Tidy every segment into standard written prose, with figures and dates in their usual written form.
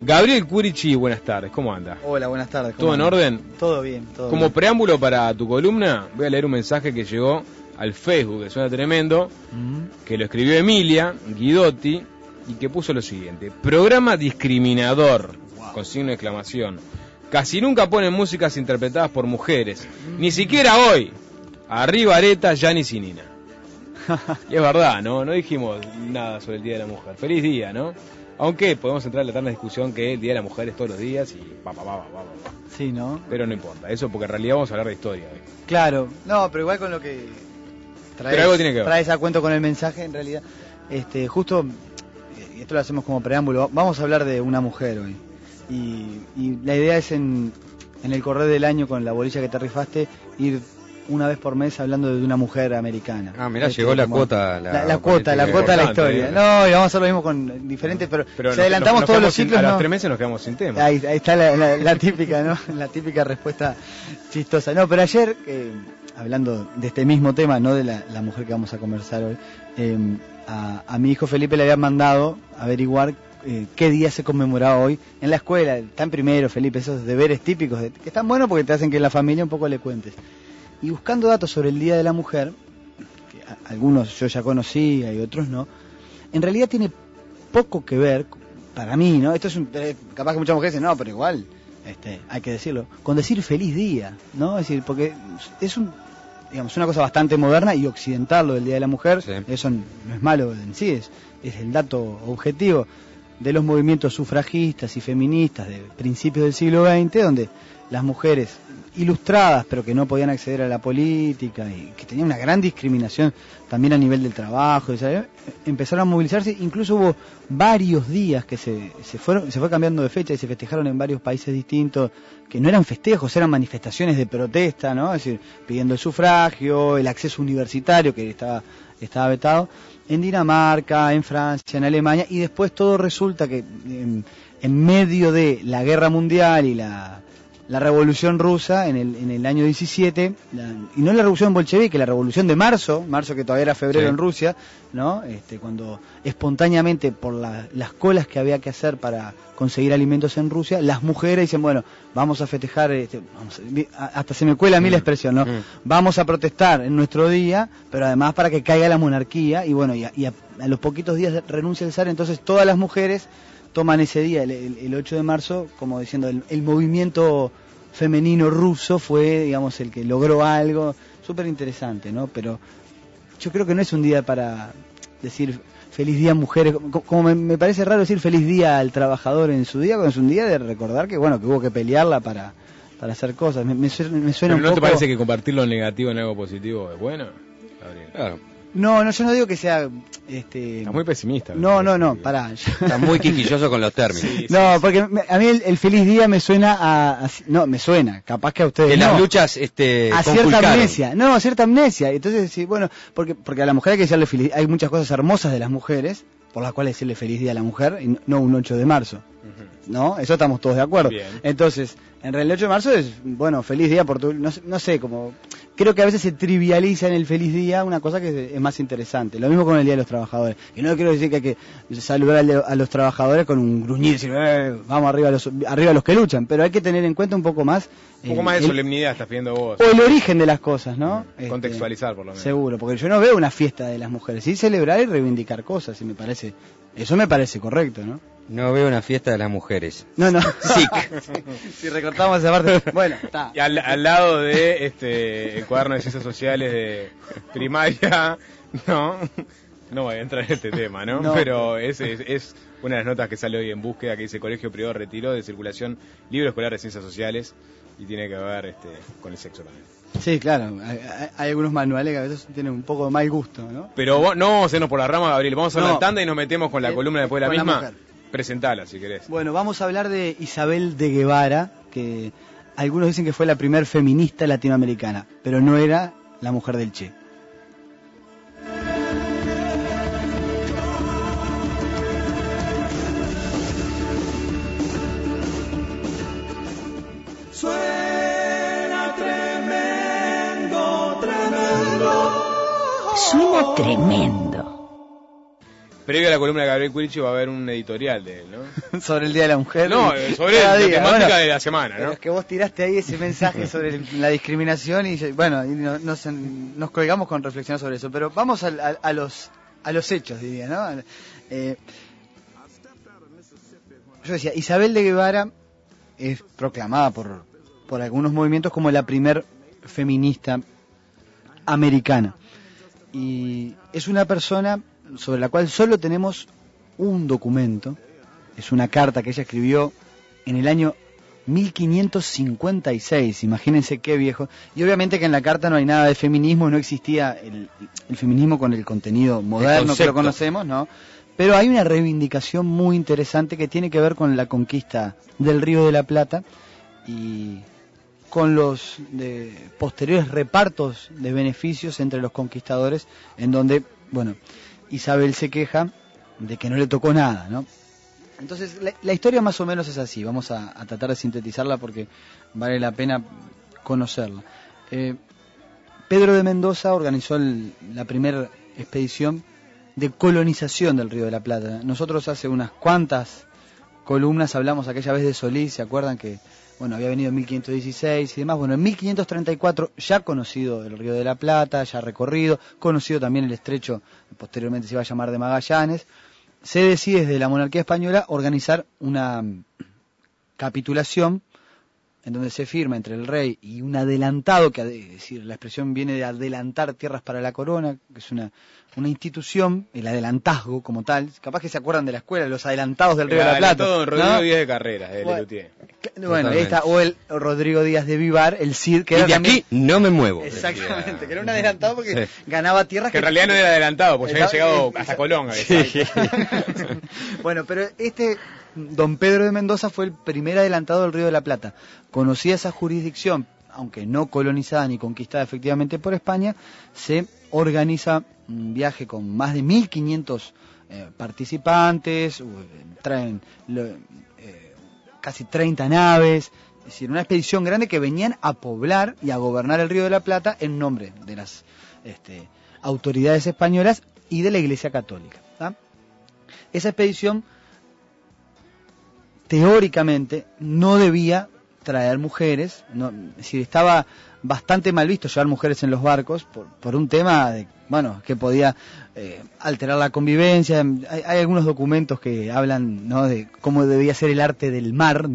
Gabriel Curichi, buenas tardes, ¿cómo anda? Hola, buenas tardes. ¿Todo en orden? Todo bien, todo Como bien. preámbulo para tu columna, voy a leer un mensaje que llegó al Facebook, que suena tremendo, que lo escribió Emilia Guidotti, y que puso lo siguiente: programa discriminador, con signo de exclamación. Casi nunca ponen músicas interpretadas por mujeres, ni siquiera hoy. Arriba Areta, Yanis y Nina. Y es verdad, ¿no? No dijimos nada sobre el Día de la Mujer. Feliz día, ¿no? Aunque podemos entrar en la eterna discusión que el Día de la Mujer es todos los días y Sí, ¿no? Pero no importa, eso porque en realidad vamos a hablar de historia. Claro, no, pero igual con lo que Pero algo tiene que ver. traes a cuento con el mensaje, en realidad, justo, y esto lo hacemos como preámbulo, vamos a hablar de una mujer hoy. Y la idea es en el correr del año, con la bolilla que te rifaste, ir una vez por mes hablando de una mujer americana. Ah, mirá, llegó la cuota. La cuota de la historia. No, y vamos a hacer lo mismo con diferentes, pero si adelantamos todos los ciclos. A los 3 meses nos quedamos sin tema. Ahí está la típica, ¿no? La típica respuesta chistosa. No, pero ayer, hablando de este mismo tema, no de la mujer que vamos a conversar hoy, a mi hijo Felipe le habían mandado averiguar qué día se conmemoraba hoy en la escuela. Está en primero, Felipe, esos deberes típicos que están buenos porque te hacen que en la familia un poco le cuentes. Y buscando datos sobre el Día de la Mujer, que algunos yo ya conocía y otros no, en realidad tiene poco que ver, para mí, ¿no? Esto es capaz que muchas mujeres dicen, no, pero igual, hay que decirlo, con decir feliz día, ¿no? Es decir, porque es digamos, una cosa bastante moderna y occidental lo del Día de la Mujer. Sí. Eso no es malo en sí, es el dato objetivo de los movimientos sufragistas y feministas de principios del siglo XX, donde las mujeres ilustradas, pero que no podían acceder a la política y que tenían una gran discriminación también a nivel del trabajo, empezaron a movilizarse. Incluso hubo varios días que se fue cambiando de fecha y se festejaron en varios países distintos, que no eran festejos, eran manifestaciones de protesta, ¿no? Es decir, pidiendo el sufragio, el acceso universitario que estaba vetado, en Dinamarca, en Francia, en Alemania, y después todo resulta que en medio de la guerra mundial y la revolución rusa en el año 17, y no la revolución bolchevique, la revolución de marzo que todavía era febrero, sí, en Rusia, ¿no? Cuando espontáneamente, por las colas que había que hacer para conseguir alimentos en Rusia, las mujeres dicen, bueno, vamos a festejar, hasta se me cuela a mí la expresión, ¿no? Vamos a protestar en nuestro día, pero además para que caiga la monarquía, y bueno, y a los poquitos días renuncia el zar. Entonces todas las mujeres toman ese día, el 8 de marzo, como diciendo, el movimiento femenino ruso fue, digamos, el que logró algo súper interesante, ¿no? Pero yo creo que no es un día para decir feliz día mujeres, como me parece raro decir feliz día al trabajador en su día, cuando es un día de recordar que, bueno, que hubo que pelearla para hacer cosas. Me suena un poco... ¿Pero no te parece que convertir lo negativo en algo positivo es bueno, Gabriel? Claro. No, yo no digo que sea... Estás muy pesimista. No, pará. Está muy quisquilloso con los términos. Sí, porque a mí el feliz día me suena me suena, capaz que a ustedes que no. Las luchas a cierta amnesia. No, a cierta amnesia. Entonces, sí, bueno, porque a la mujer hay que decirle feliz. Hay muchas cosas hermosas de las mujeres por las cuales decirle feliz día a la mujer, y no un 8 de marzo. ¿No? Eso estamos todos de acuerdo. Bien. Entonces, en realidad el 8 de marzo es, bueno, feliz día por tu... No sé, como... Creo que a veces se trivializa en el feliz día una cosa que es más interesante. Lo mismo con el Día de los Trabajadores. Y no quiero decir que hay que saludar a los trabajadores con un gruñir, decir, vamos arriba a los que luchan, pero hay que tener en cuenta un poco más... Un poco más de solemnidad estás pidiendo vos. O el origen de las cosas, ¿no? Contextualizar, por lo menos. Seguro, porque yo no veo una fiesta de las mujeres. Sí celebrar y reivindicar cosas, y eso me parece correcto, ¿no? No veo una fiesta de las mujeres. No. Sí. Si recortamos esa parte. Bueno, está. Y al lado de el cuaderno de ciencias sociales de primaria, no voy a entrar en este tema, ¿no? Pero es una de las notas que sale hoy en Búsqueda, que dice: Colegio Privado retiró de circulación libro escolar de ciencias sociales, y tiene que ver con el sexo también. Sí, claro, hay algunos manuales que a veces tienen un poco de mal gusto, ¿no? Pero no vamos a irnos por la rama, Gabriel, vamos a la tanda y nos metemos con la columna después de la misma. Presentala, si querés. Bueno, vamos a hablar de Isabel de Guevara, que algunos dicen que fue la primer feminista latinoamericana, pero no era la mujer del Che. Suena tremendo. Suena tremendo. previo a la columna de Gabriel Culichi va a haber un editorial de él, ¿no? Sobre el Día de la Mujer. No, sobre la temática de la semana, ¿no? Pero es que vos tiraste ahí ese mensaje sobre la discriminación y bueno, y nos colgamos con reflexionar sobre eso. Pero vamos a los hechos, diría, ¿no? Yo decía, Isabel de Guevara es proclamada por algunos movimientos como la primer feminista americana. Y es una persona sobre la cual solo tenemos un documento, es una carta que ella escribió en el año 1556, imagínense qué viejo, y obviamente que en la carta no hay nada de feminismo, no existía el feminismo con el contenido moderno que lo conocemos, ¿no? Pero hay una reivindicación muy interesante que tiene que ver con la conquista del Río de la Plata y con los posteriores repartos de beneficios entre los conquistadores, en donde, bueno, Isabel se queja de que no le tocó nada, ¿no? Entonces, la historia más o menos es así, vamos a tratar de sintetizarla porque vale la pena conocerla. Pedro de Mendoza organizó la primera expedición de colonización del Río de la Plata. Nosotros hace unas cuantas columnas hablamos aquella vez de Solís, ¿se acuerdan que bueno, había venido en 1516 y demás? Bueno, en 1534 ya conocido el Río de la Plata, ya recorrido, conocido también el estrecho, posteriormente se iba a llamar de Magallanes, se decide desde la monarquía española organizar una capitulación en donde se firma entre el rey y un adelantado, que es decir, la expresión viene de adelantar tierras para la corona, que es una institución, el adelantazgo como tal, capaz que se acuerdan de la escuela, los adelantados del Río de la Plata. Todo Rodrigo ¿no? Díaz de Carrera, de Lelutier. Bueno, ahí está, o el Rodrigo Díaz de Vivar, el Cid, que y era de también... aquí no me muevo. Exactamente, que era un adelantado porque ganaba tierras que en realidad no era adelantado, porque ya había llegado hasta Colón. Sí. Bueno, pero don Pedro de Mendoza fue el primer adelantado del Río de la Plata. Conocía esa jurisdicción, aunque no colonizada ni conquistada efectivamente por España, se organiza un viaje con más de 1.500 participantes, traen casi 30 naves, es decir, una expedición grande que venían a poblar y a gobernar el Río de la Plata en nombre de las autoridades españolas y de la Iglesia Católica, ¿tá? Esa expedición teóricamente no debía traer mujeres, no, es decir, estaba bastante mal visto llevar mujeres en los barcos por un tema de, bueno, que podía alterar la convivencia. Hay algunos documentos que hablan, ¿no?, de cómo debía ser el arte del mar,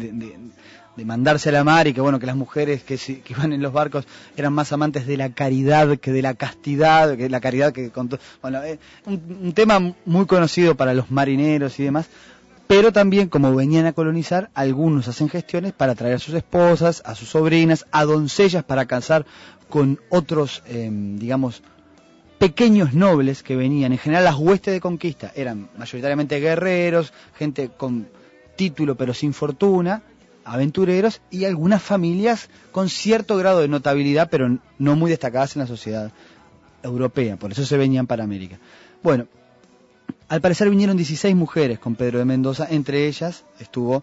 de mandarse a la mar, y que bueno, que las mujeres que iban en los barcos eran más amantes de la caridad que de la castidad, que la caridad que bueno, un tema muy conocido para los marineros y demás. Pero también, como venían a colonizar, algunos hacen gestiones para traer a sus esposas, a sus sobrinas, a doncellas para casar con otros, digamos, pequeños nobles que venían. En general, las huestes de conquista eran mayoritariamente guerreros, gente con título pero sin fortuna, aventureros, y algunas familias con cierto grado de notabilidad, pero no muy destacadas en la sociedad europea. Por eso se venían para América. Bueno, al parecer vinieron 16 mujeres con Pedro de Mendoza, entre ellas estuvo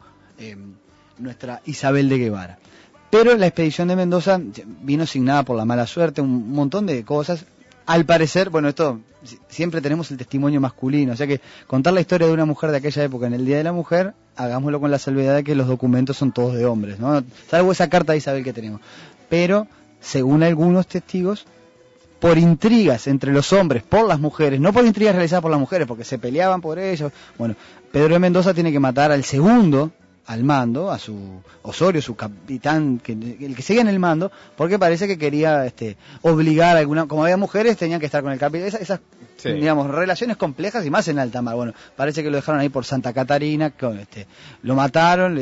nuestra Isabel de Guevara. Pero la expedición de Mendoza vino signada por la mala suerte, un montón de cosas. Al parecer, bueno, esto siempre tenemos el testimonio masculino, o sea que contar la historia de una mujer de aquella época en el Día de la Mujer, hagámoslo con la salvedad de que los documentos son todos de hombres, ¿no? Salvo esa carta de Isabel que tenemos. Pero, según algunos testigos, por intrigas entre los hombres por las mujeres, no por intrigas realizadas por las mujeres, porque se peleaban por ellos. Bueno, Pedro de Mendoza tiene que matar al segundo al mando, a su Osorio, su capitán, el que seguía en el mando, porque parece que quería obligar a alguna, como había mujeres, tenían que estar con el capitán. Esas sí, digamos, relaciones complejas y más en alta mar. Bueno, parece que lo dejaron ahí por Santa Catarina, lo mataron,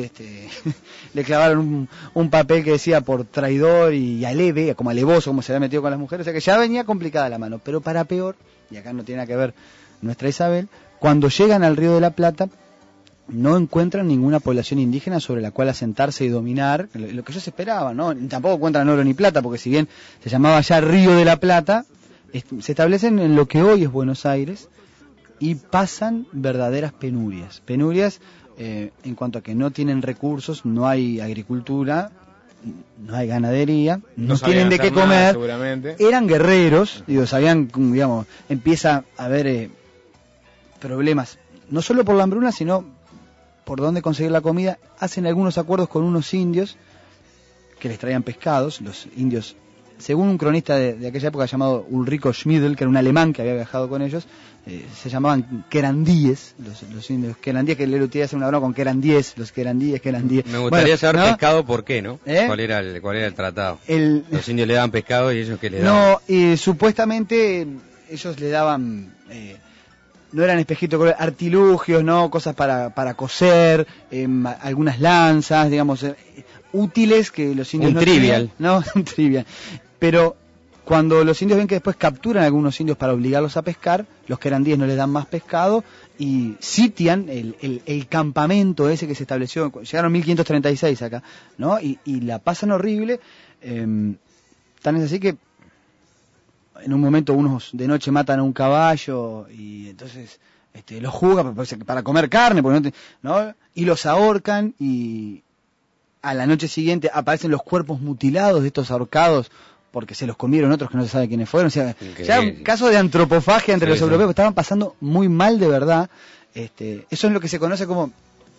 le clavaron un papel que decía por traidor y aleve, como alevoso, como se había metido con las mujeres, o sea que ya venía complicada la mano. Pero para peor, y acá no tiene nada que ver nuestra Isabel, cuando llegan al Río de la Plata, no encuentran ninguna población indígena sobre la cual asentarse y dominar, lo que ellos esperaban, ¿no? Tampoco encuentran oro ni plata, porque si bien se llamaba ya Río de la Plata, se establecen en lo que hoy es Buenos Aires y pasan verdaderas penurias. Penurias en cuanto a que no tienen recursos, no hay agricultura, no hay ganadería, no tienen de qué comer, eran guerreros, sabían, digamos, empieza a haber problemas, no solo por la hambruna, sino por dónde conseguir la comida. Hacen algunos acuerdos con unos indios que les traían pescados. Los indios, según un cronista de aquella época llamado Ulrico Schmidl, que era un alemán que había viajado con ellos, se llamaban querandíes, los indios querandíes, que le utiliza hacer una broma con querandíes, los querandíes. Me gustaría saber ¿no? pescado, ¿por qué, no? ¿Cuál era el tratado? Los indios le daban pescado y ellos ¿qué le daban? No, supuestamente ellos le daban, no eran espejitos, artilugios, no, cosas para coser, algunas lanzas, digamos, útiles que los indios un no trivial. tenían. No, un trivial. Pero cuando los indios ven que después capturan a algunos indios para obligarlos a pescar, los querandíes no les dan más pescado y sitian el campamento ese que se estableció. Llegaron 1536 acá, ¿no? Y la pasan horrible. Tan es así que en un momento unos de noche matan a un caballo y entonces los juzgan para comer carne, porque ¿no? Y los ahorcan, y a la noche siguiente aparecen los cuerpos mutilados de estos ahorcados porque se los comieron otros que no se sabe quiénes fueron. O sea, ya un caso de antropofagia entre los europeos, que estaban pasando muy mal de verdad. Eso es lo que se conoce como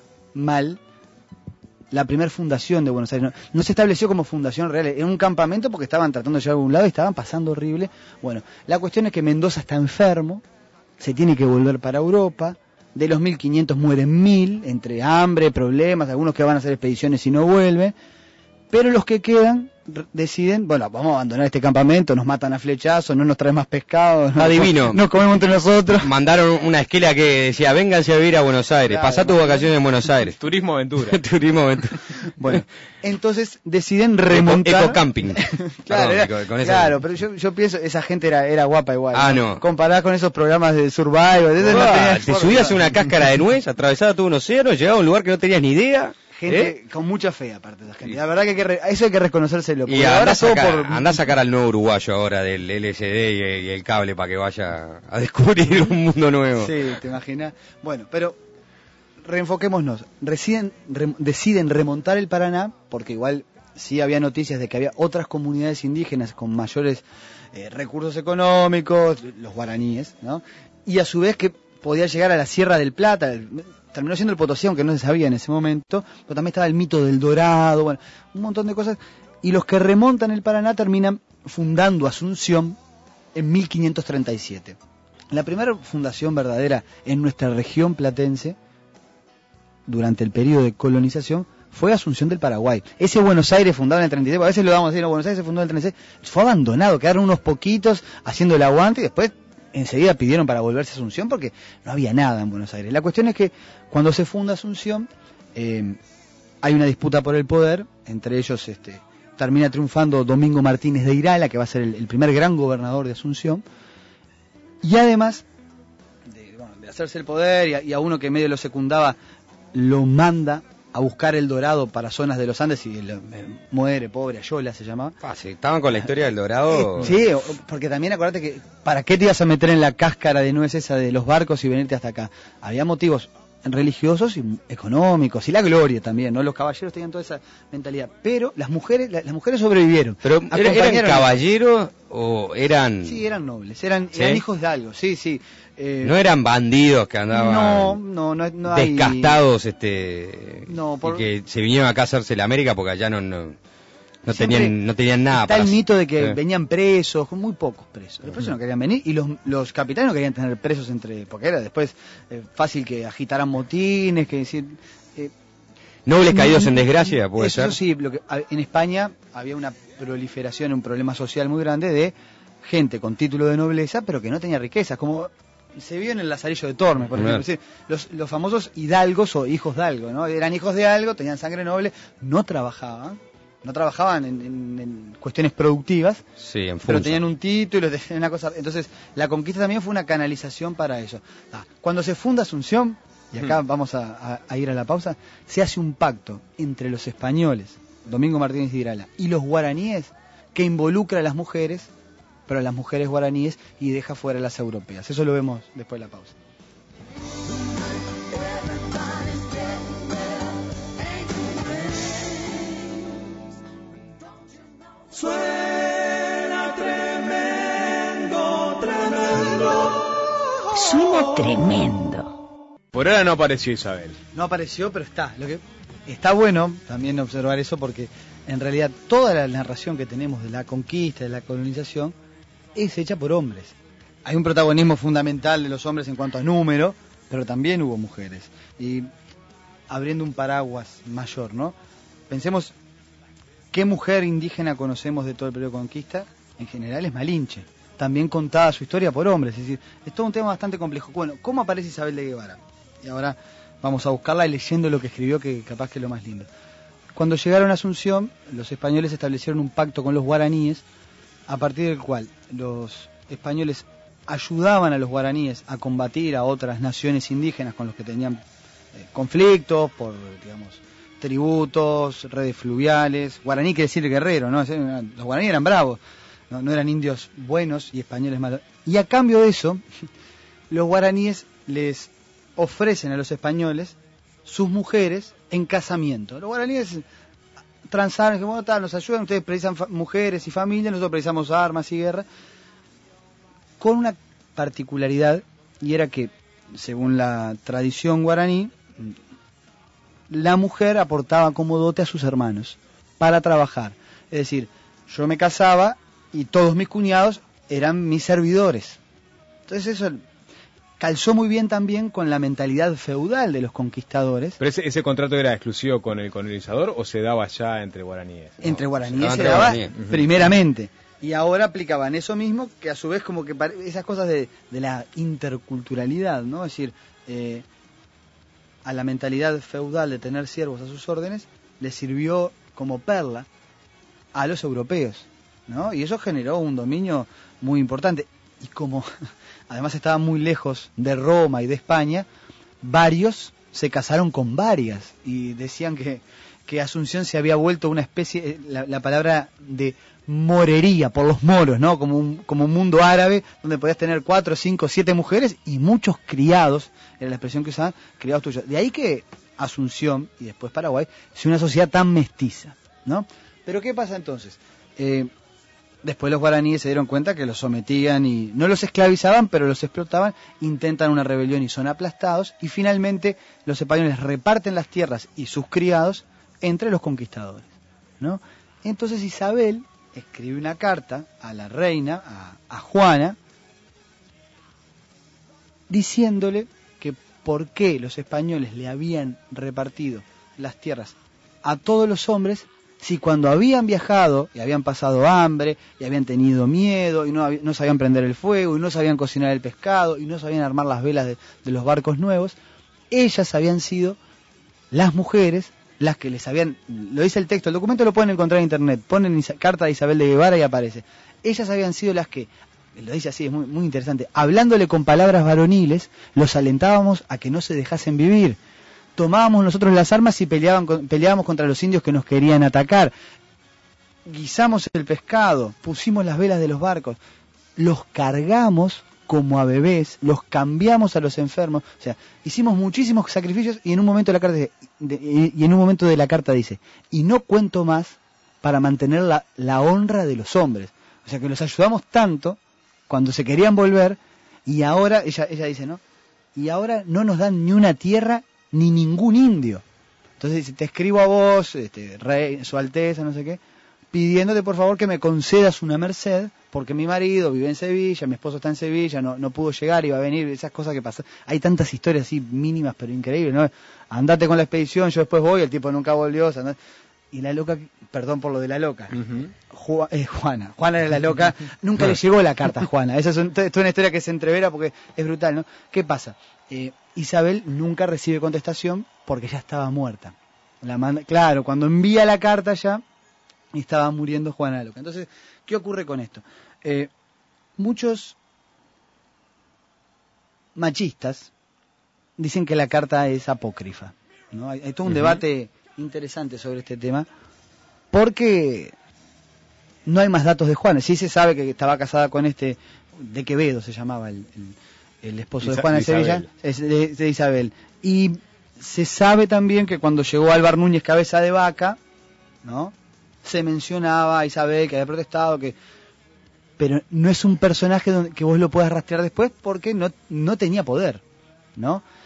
la primera fundación de Buenos Aires. No se estableció como fundación real, en un campamento porque estaban tratando de llegar a algún lado y estaban pasando horrible. Bueno, la cuestión es que Mendoza está enfermo, se tiene que volver para Europa. De los 1500 mueren 1000, entre hambre, problemas, algunos que van a hacer expediciones y no vuelven. Pero los que quedan deciden, bueno, vamos a abandonar este campamento, nos matan a flechazos, no nos traen más pescado, adivino, nos comemos entre nosotros. Mandaron una esquela que decía, vénganse a vivir a Buenos Aires, claro, pasá tus vacaciones en Buenos Aires. Turismo aventura. Turismo aventura. Bueno, entonces deciden remontar. Ecocamping. Claro, Perdón, claro, pero yo pienso, esa gente era guapa igual. Ah, no. Comparada con esos programas de Survival. Te subías a una cáscara de nuez, atravesabas todo un océano, llegabas a un lugar que no tenías ni idea. Gente con mucha fe, aparte de esa gente. La verdad que eso hay que reconocérselo. Y andá a sacar al nuevo uruguayo ahora del LSD y el cable para que vaya a descubrir un mundo nuevo. Sí, te imaginas. Bueno, pero reenfoquémonos. Deciden remontar el Paraná, porque igual sí había noticias de que había otras comunidades indígenas con mayores recursos económicos, los guaraníes, ¿no? Y a su vez que podía llegar a la Sierra del Plata. Terminó siendo el Potosí, aunque no se sabía en ese momento, pero también estaba el mito del Dorado, bueno, un montón de cosas. Y los que remontan el Paraná terminan fundando Asunción en 1537. La primera fundación verdadera en nuestra región platense, durante el periodo de colonización, fue Asunción del Paraguay. Ese Buenos Aires fundado en el 36, a veces lo vamos a decir, no, Buenos Aires se fundó en el 36, fue abandonado, quedaron unos poquitos haciendo el aguante y después enseguida pidieron para volverse a Asunción porque no había nada en Buenos Aires. La cuestión es que cuando se funda Asunción hay una disputa por el poder, entre ellos termina triunfando Domingo Martínez de Irala, que va a ser el primer gran gobernador de Asunción, y además de hacerse el poder y a uno que medio lo secundaba, lo manda a buscar el dorado para zonas de los Andes y muere, pobre, Ayola se llamaba. Sí, estaban con la historia del dorado. Sí, porque también acuérdate que ¿para qué te ibas a meter en la cáscara de nuez esa de los barcos y venirte hasta acá? Había motivos religiosos y económicos y la gloria también, ¿no? Los caballeros tenían toda esa mentalidad, pero las mujeres sobrevivieron. Pero ¿eran caballeros o eran? Sí, eran nobles, eran hijos de algo, sí. No eran bandidos que andaban no descastados, hay... y que se vinieron acá a hacerse la América porque allá no tenían nada. Está el mito de que venían presos, muy pocos presos. Los presos no querían venir y los capitanes no querían tener presos porque era después fácil que agitaran motines, que decir... nobles caídos en desgracia, puede ser. Eso sí, en España había una proliferación, un problema social muy grande de gente con título de nobleza, pero que no tenía riquezas, como se vio en el Lazarillo de Tormes, por ejemplo. Es decir, los famosos hidalgos o hijos de algo, ¿no? Eran hijos de algo, tenían sangre noble, no trabajaban en cuestiones productivas, sí, pero tenían un título, tenían una cosa. Entonces, la conquista también fue una canalización para eso. Cuando se funda Asunción, y acá vamos a ir a la pausa, se hace un pacto entre los españoles, Domingo Martínez de Irala, y los guaraníes, que involucra a las mujeres, pero a las mujeres guaraníes, y deja fuera a las europeas. Eso lo vemos después de la pausa. Suena tremendo, tremendo. Suena tremendo. Por ahora no apareció Isabel. No apareció, pero está. Lo que está bueno también observar eso, porque en realidad toda la narración que tenemos de la conquista, de la colonización, es hecha por hombres. Hay un protagonismo fundamental de los hombres en cuanto a número, pero también hubo mujeres. Y abriendo un paraguas mayor, ¿no? Pensemos, ¿qué mujer indígena conocemos de todo el periodo de conquista? En general es Malinche. También contada su historia por hombres. Es decir, es todo un tema bastante complejo. Bueno, ¿cómo aparece Isabel de Guevara? Y ahora vamos a buscarla y leyendo lo que escribió, que capaz que es lo más lindo. Cuando llegaron a Asunción, los españoles establecieron un pacto con los guaraníes, a partir del cual los españoles ayudaban a los guaraníes a combatir a otras naciones indígenas con los que tenían conflictos por, digamos, tributos, redes fluviales. Guaraní quiere decir guerrero, ¿no? Los guaraníes eran bravos, no eran indios buenos y españoles malos. Y a cambio de eso, los guaraníes les ofrecen a los españoles sus mujeres en casamiento. Los guaraníes transaron, que bueno, nos ayudan, ustedes precisan mujeres y familias, nosotros precisamos armas y guerra, con una particularidad, y era que, según la tradición guaraní, la mujer aportaba como dote a sus hermanos para trabajar. Es decir, yo me casaba y todos mis cuñados eran mis servidores. Entonces eso calzó muy bien también con la mentalidad feudal de los conquistadores. ¿Pero ese contrato era exclusivo con el colonizador o se daba ya entre guaraníes? Entre guaraníes se daba primeramente. Y ahora aplicaban eso mismo, que a su vez como que esas cosas de la interculturalidad, ¿no? Es decir, a la mentalidad feudal de tener siervos a sus órdenes, le sirvió como perla a los europeos, ¿no? Y eso generó un dominio muy importante. Y como además estaban muy lejos de Roma y de España, varios se casaron con varias y decían que Asunción se había vuelto una especie, la palabra de morería por los moros, ¿no? Como un mundo árabe donde podías tener 4, 5, 7 mujeres y muchos criados, era la expresión que usaban, criados tuyos. De ahí que Asunción y después Paraguay es una sociedad tan mestiza, ¿no? Pero ¿qué pasa entonces? Después los guaraníes se dieron cuenta que los sometían y no los esclavizaban, pero los explotaban, intentan una rebelión y son aplastados, y finalmente los españoles reparten las tierras y sus criados entre los conquistadores, ¿no? Entonces Isabel escribe una carta a la reina, a Juana, diciéndole que por qué los españoles le habían repartido las tierras a todos los hombres, si cuando habían viajado y habían pasado hambre y habían tenido miedo y no sabían prender el fuego y no sabían cocinar el pescado y no sabían armar las velas de los barcos nuevos, ellas habían sido las mujeres las que les habían, lo dice el texto, el documento lo pueden encontrar en internet, ponen carta de Isabel de Guevara y aparece, ellas habían sido las que, lo dice así, es muy, muy interesante, hablándole con palabras varoniles, los alentábamos a que no se dejasen vivir. Tomábamos nosotros las armas y peleábamos contra los indios que nos querían atacar. Guisamos el pescado, pusimos las velas de los barcos, los cargamos como a bebés, los cambiamos a los enfermos. O sea, hicimos muchísimos sacrificios y en un momento de la carta dice, y no cuento más para mantener la honra de los hombres. O sea, que los ayudamos tanto cuando se querían volver y ahora, ella dice, ¿no? Y ahora no nos dan ni una tierra ni ningún indio. Entonces dice, te escribo a vos, rey, su alteza, no sé qué, pidiéndote por favor que me concedas una merced, porque mi marido vive en Sevilla, mi esposo está en Sevilla, no pudo llegar, iba a venir, esas cosas que pasan. Hay tantas historias así mínimas pero increíbles, ¿no? Andate con la expedición, yo después voy, el tipo nunca volvió. Y la loca, perdón por lo de la loca, Juana era la loca, nunca le llegó la carta a Juana. Esa es una historia que se entrevera porque es brutal, ¿no? ¿Qué pasa? Isabel nunca recibe contestación porque ya estaba muerta. Claro, cuando envía la carta ya estaba muriendo Juana la loca. Entonces, ¿qué ocurre con esto? Muchos machistas dicen que la carta es apócrifa, ¿no? Hay todo un debate interesante sobre este tema porque no hay más datos de Juana. Sí se sabe que estaba casada con de Quevedo se llamaba el esposo de Juana de Sevilla, de Isabel. Y se sabe también que cuando llegó Álvar Núñez Cabeza de Vaca, ¿no? Se mencionaba a Isabel que había protestado, pero no es un personaje que vos lo puedas rastrear después porque no tenía poder, ¿no?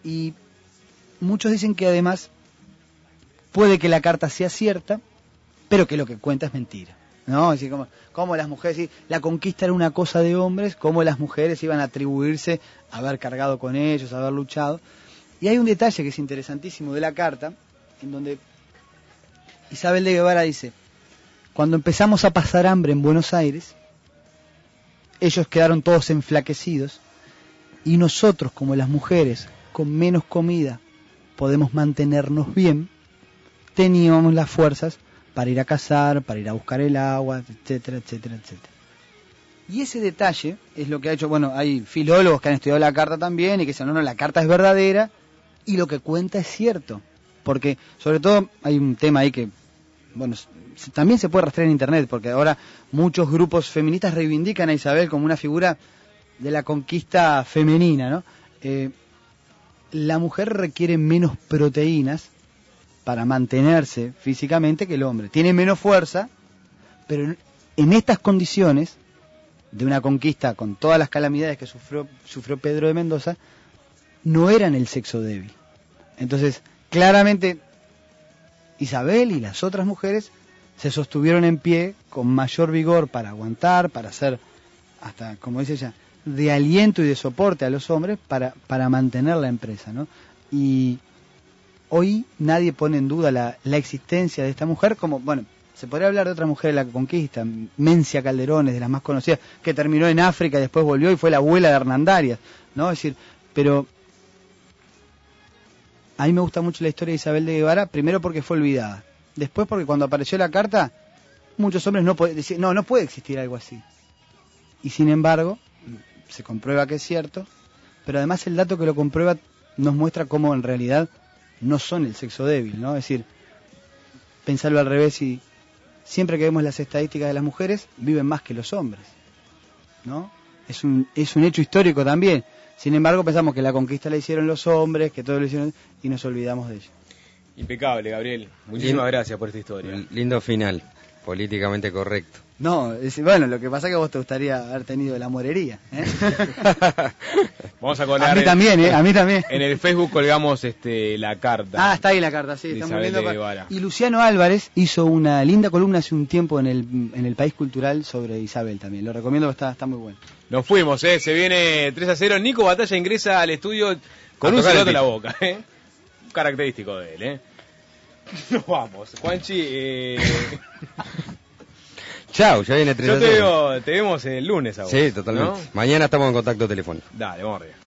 Y muchos dicen que además puede que la carta sea cierta, pero que lo que cuenta es mentira, ¿no? Es decir, como las mujeres, sí, la conquista era una cosa de hombres, como las mujeres iban a atribuirse a haber cargado con ellos, a haber luchado. Y hay un detalle que es interesantísimo de la carta, en donde Isabel de Guevara dice: cuando empezamos a pasar hambre en Buenos Aires, ellos quedaron todos enflaquecidos, y nosotros, como las mujeres, con menos comida, podemos mantenernos bien, teníamos las fuerzas para ir a cazar, para ir a buscar el agua, etcétera, etcétera, etcétera. Y ese detalle es lo que ha hecho, bueno, hay filólogos que han estudiado la carta también y que dicen, no, la carta es verdadera y lo que cuenta es cierto. Porque, sobre todo, hay un tema ahí que, bueno, también se puede rastrear en internet, porque ahora muchos grupos feministas reivindican a Isabel como una figura de la conquista femenina, ¿no? La mujer requiere menos proteínas para mantenerse físicamente que el hombre. Tiene menos fuerza, pero en estas condiciones de una conquista con todas las calamidades que sufrió Pedro de Mendoza, no eran el sexo débil. Entonces, claramente, Isabel y las otras mujeres se sostuvieron en pie con mayor vigor para aguantar, para ser, hasta, como dice ella, de aliento y de soporte a los hombres para mantener la empresa, ¿no? Y hoy nadie pone en duda la existencia de esta mujer, como, bueno, se podría hablar de otra mujer de la conquista, Mencia Calderón, es de las más conocidas, que terminó en África y después volvió y fue la abuela de Hernandarias, ¿no? Es decir, pero a mí me gusta mucho la historia de Isabel de Guevara, primero porque fue olvidada, después porque cuando apareció la carta, muchos hombres no puede existir algo así. Y sin embargo, se comprueba que es cierto, pero además el dato que lo comprueba nos muestra cómo en realidad no son el sexo débil, ¿no? Es decir, pensarlo al revés, y siempre que vemos las estadísticas de las mujeres, viven más que los hombres, ¿no? Es un hecho histórico también. Sin embargo, pensamos que la conquista la hicieron los hombres, que todo lo hicieron, y nos olvidamos de ello. Impecable, Gabriel. Muchísimas gracias por esta historia. Lindo final, políticamente correcto. No, bueno, lo que pasa es que a vos te gustaría haber tenido la morería, ¿eh? Vamos a colgar. A mí también, ¿eh? A mí también. En el Facebook colgamos la carta. Ah, está ahí la carta, sí. De Estamos Isabel viendo de Guevara. Y Luciano Álvarez hizo una linda columna hace un tiempo en el País Cultural sobre Isabel también. Lo recomiendo, está muy bueno. Nos fuimos, se viene 3-0. Nico Batalla ingresa al estudio con un celote en la boca, Un característico de él, Nos vamos. Juanchi, Chao, ya viene 3-0. Te vemos el lunes ahora. Sí, totalmente. ¿No? Mañana estamos en contacto telefónico. Dale, vamos arriba.